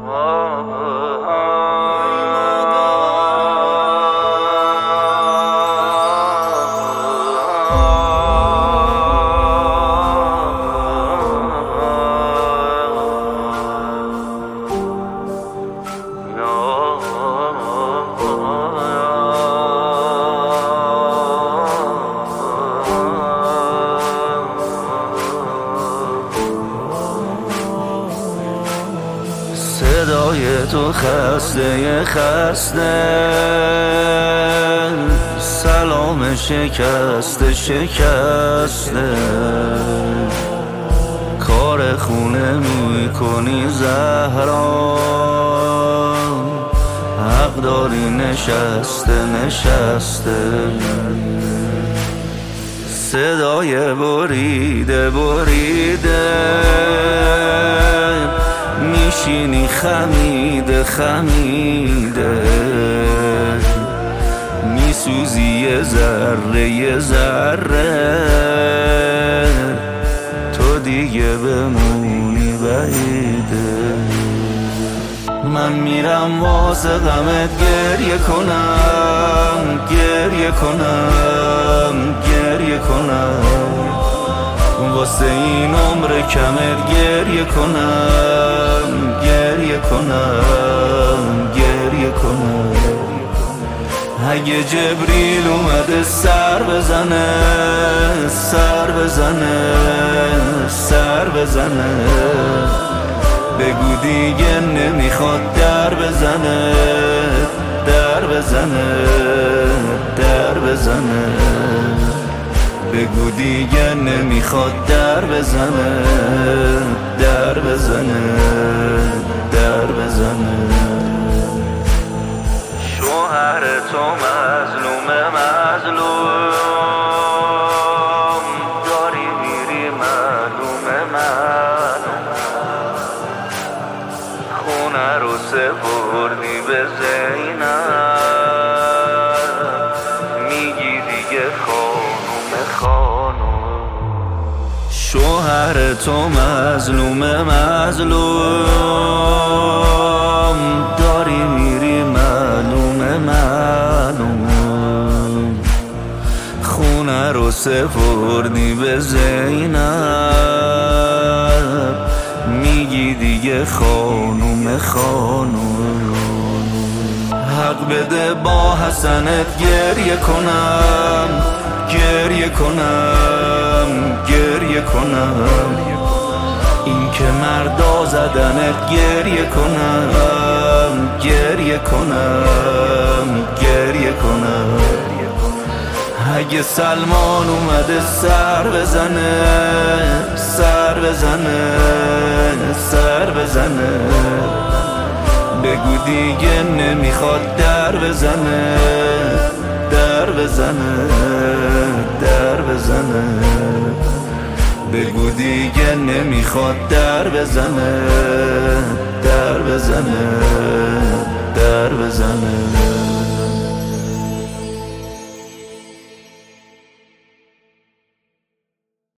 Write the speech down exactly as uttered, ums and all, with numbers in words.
صدای تو خسته خسته، سلام شکسته شکسته، کار خونه میکنی زهرا، حق داری نشسته نشسته. صدای بریده بریده، میشینی خمیده خمیده، میسوزی یه ذره یه ذره، تو دیگه بمونی بعیده. من میرم واسه غمت گریه کنم گریه کنم گریه کنم، واسه این عمر کمت گریه کنم گریه کنم گریه کنم. اگه جبریل اومده سر بزنه سر بزنه سر بزنه، بگو دیگه نمیخواد در بزنه در بزنه در بزنه، بگو دیگه نمیخواد در بزنه در بزنه در بزنه. شوهر تو مظلوم مظلوم، داری میری معلوم معلوم، خونه رو سپردی به زینب، میگی دیگه خانوم خانوم. شوهر تو مظلوم مظلوم، داری میری معلوم معلوم، خونه رو سپردی به زینب، میگی دیگه خانوم خانوم. حق بده با حسنت گریه کنم گریه کنم گریه کنم، این که مردا زدنت گریه کنم گریه کنم گریه کنم. اگه سلمان اومده سر بزنه سر بزنه سر بزنه، بگو دیگه نمیخواد در بزنه در بزنه در بزنه، بگو دیگه نمیخواد در بزنه در بزنه